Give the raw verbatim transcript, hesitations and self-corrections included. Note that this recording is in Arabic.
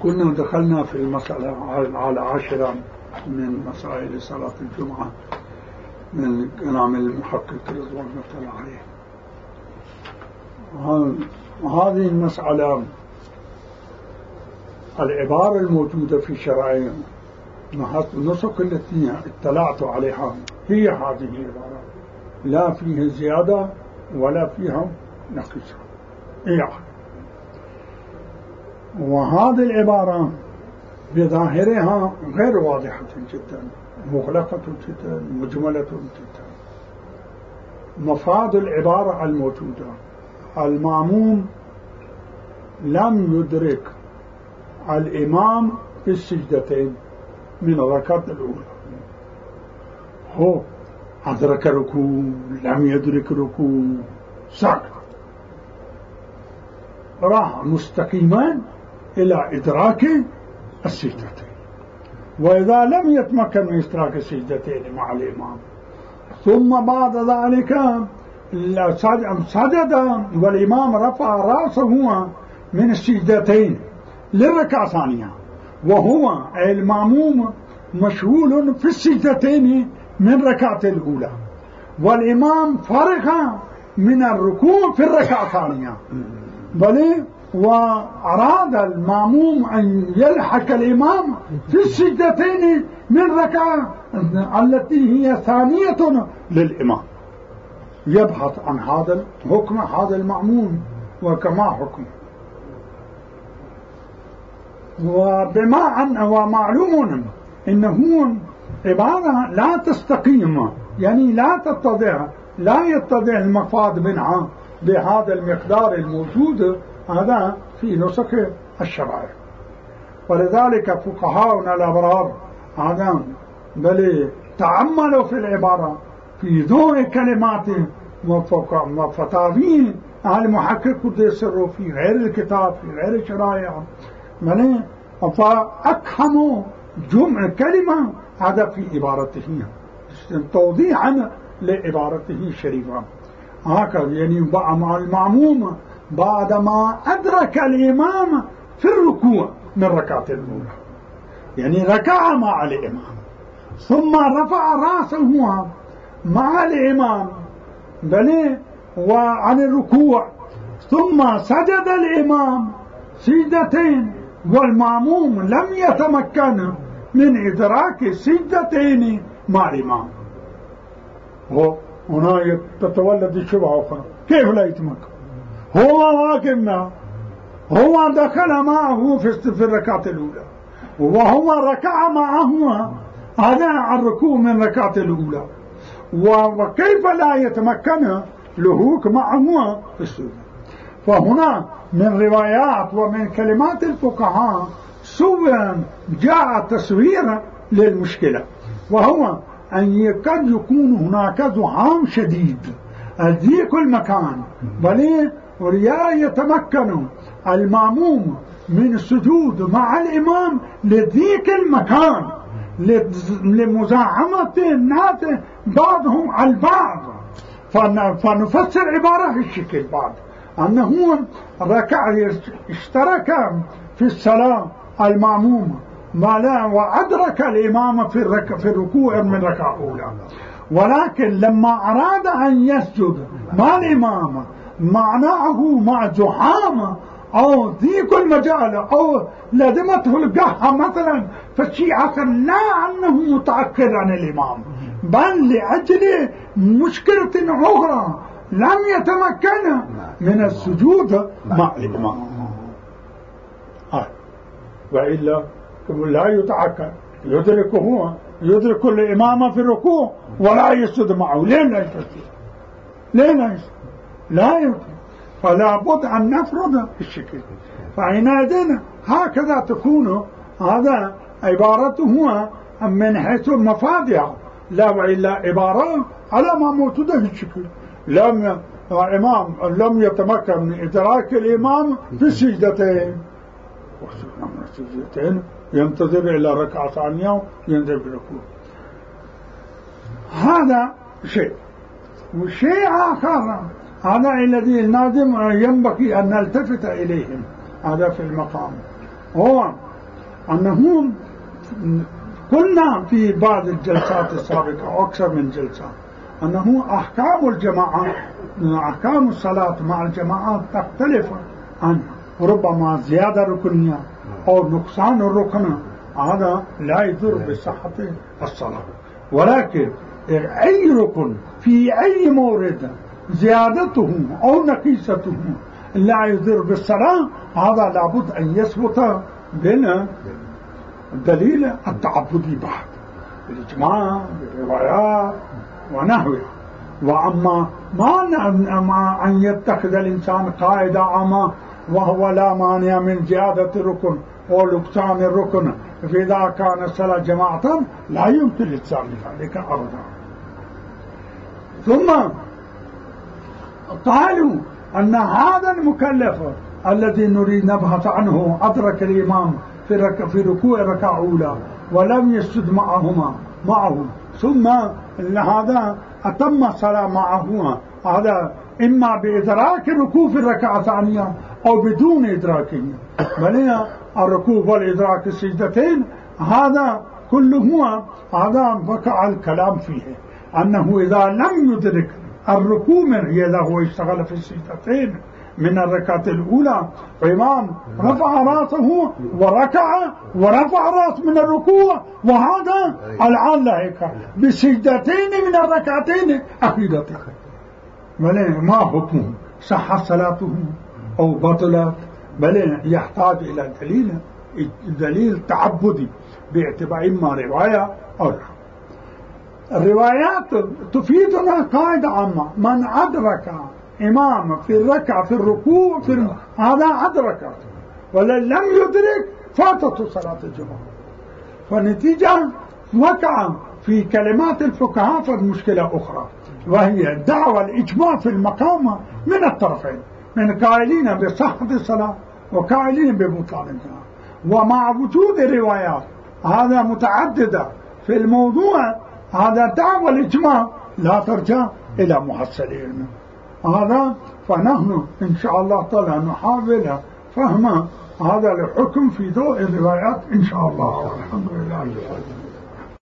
كنا دخلنا في المسألة على عشرة من مسائل صلاة الجمعة من كلام المحقق رضوان الله عليه. هذه المسألة العبارة الموجودة في شرائع النسك التي اطلعت عليها هي هذه العبارة، لا فيها زيادة ولا فيها نقص. يعني وهذه العبارة بظاهرها غير واضحة جدا، مغلقة جدا، مجملة جدا. مفاد العبارة الموجودة: المأموم لم يدرك الإمام في السجدتين من الركعة الأولى. هو أدرك ركوع، لم يدرك ركوع، سقط، راح مستقيما إلى إدراك السجدتين. وإذا لم يتمكن من إدراك السجدتين مع الإمام ثم بعد ذلك سجد والإمام رفع رأسه من السجدتين للركعة الثانية، وهو المأموم مشغول في السجدتين من الركعة الأولى، والإمام فرغ من الركوع في الركعة الثانية، بل وأراد المأموم أن يلحق الإمام في السجدتين من الركعة التي هي ثانية للإمام. يبحث عن هذا الحكم، هذا المأموم وكما حكم. وبما أن ومعلوم أنه عبارة لا تستقيم، يعني لا تتضح، لا يتضح المفاد منها بهذا المقدار الموجود هذا في نسخ الشرائع. ولذلك فقهاؤنا الأبرار هذا بل تعملوا في العبارة في ضوء كلمات وفتاوي المحقق قدس سره في غير الكتاب في غير الشرائع، بل فأكهموا جمع كلمة هذا في عبارته توضيحا لعبارته الشريفة. هكذا يعني المأموم بعدما أدرك الإمام في الركوع من ركعة الأولى، يعني ركع مع الإمام ثم رفع رأسه مع الإمام بل وعن الركوع، ثم سجد الإمام سجدتين والمأموم لم يتمكن من إدراك السجدتين مع الإمام. هنا تتولد الشبهة أخرى: كيف لا يتمكن؟ هو واقفنا، هو دخل معه في الركعة الأولى وهو ركع معه هذا الركوع من الركعة الأولى، وكيف لا يتمكن لهوك معه في السجود؟ فهنا من روايات ومن كلمات الفقهاء سوى جاء تصوير للمشكلة، وهو أن قد يكون هناك زحام شديد ضيق المكان، بل ولا يتمكن المأموم من السجود مع الإمام لضيق المكان لمزاحمة الناس بعضهم على البعض. فنفسر عبارة في الشكل بعد أنه ركع اشترك في الصلاة المأموم ما لا وأدرك الإمام في الركع في الركوع من ركعة أولى، ولكن لما أراد أن يسجد مع الإمام معناه مع زحام أو ضيق المجال أو لازمته القهة مثلا، فالشيء آخر لا أنه متأخر عن الإمام، بل لأجل مشكلة أخرى لم يتمكن من السجود مع الإمام. آه. وإلا لا يتعكر، يدرك هو يدرك الإمام في الركوع ولا يسجد معه. ليه لا يسجد؟ ليه لا يسجد؟ لا يسجد. فلا بد أن نفرض الشكل. فعنئذ هكذا تكون هذا عبارته من حيث المفادع، لا وإلا عبارة على ما موجودة في الشكل. لم الإمام لم يتمكن من إدراك الإمام في السجدتين، السجدتين ينتظر إلى ركعة ثانية ينزل بالركوع. هذا شيء. وشيء آخر هذا الذي الناظم ينبغي أن نلتفت إليهم هذا في المقام، هو أنه قلنا في بعض الجلسات السابقة أو أكثر من جلسة أنه أحكام الجماعة أحكام الصلاة مع الجماعات تختلف عن ربما زيادة ركنية أو نقصان الركن، هذا لا يضر بصحة الصلاة. ولكن أي ركن في أي مورد زيادته أو نقيصته لا يضر بالصلاة، هذا لابد أن يثبت بالدليل التعبدي بعد بالإجماع بالروايات ونحوها. وأما ما أن يتخذ الإنسان قاعدة عامة وهو لا مانع من زيادة الركن أو نقصان الركن فإذا كان الصلاة جماعة لا يمكن الإتيان بذلك أبدا. ثم قالوا أن هذا المكلف الذي نريد نبحث عنه أدرك الإمام في, رك... في ركوع ركعة أولى ولم يسجد معهما معه ثم هذا أتم الصلاة معه، هذا إما بإدراك الركوع في الركعة الثانية أو بدون إدراكه، بل الركوع والإدراك السجدتين هذا كله هذا بقع الكلام فيه أنه إذا لم يدرك الركوع من إذا هو اشتغل في السجدتين من الركعة الأولى فإمام رفع رأسه وركع ورفع رأس من الركوع، وهذا الآن لاحق بسجدتين من الركعتين أخيرتين، بل ما حكمه صح صلاته أو بطلت، بل يحتاج إلى دليل دليل تعبدي باعتبار إما رواية أو لا. الروايات تفيدنا قاعدة عامة: من أدرك إمام في الركعة في الركوع في الم... هذا أدرك، ولن لم يدرك فاتت صلاة الجمعة. فالنتيجة وقع في كلمات الفقهاء فالمشكلة أخرى، وهي دعوى الإجماع في المقام من الطرفين، من قائلين بصحة الصلاة وقائلين ببطلان الجمعة. ومع وجود الروايات هذا متعددة في الموضوع، هذا دعوى الإجماع لا ترجع إلى محصل علم هذا. فنحن إن شاء الله تعالى نحاول فهم هذا الحكم في ضوء الروايات إن شاء الله. الحمد لله.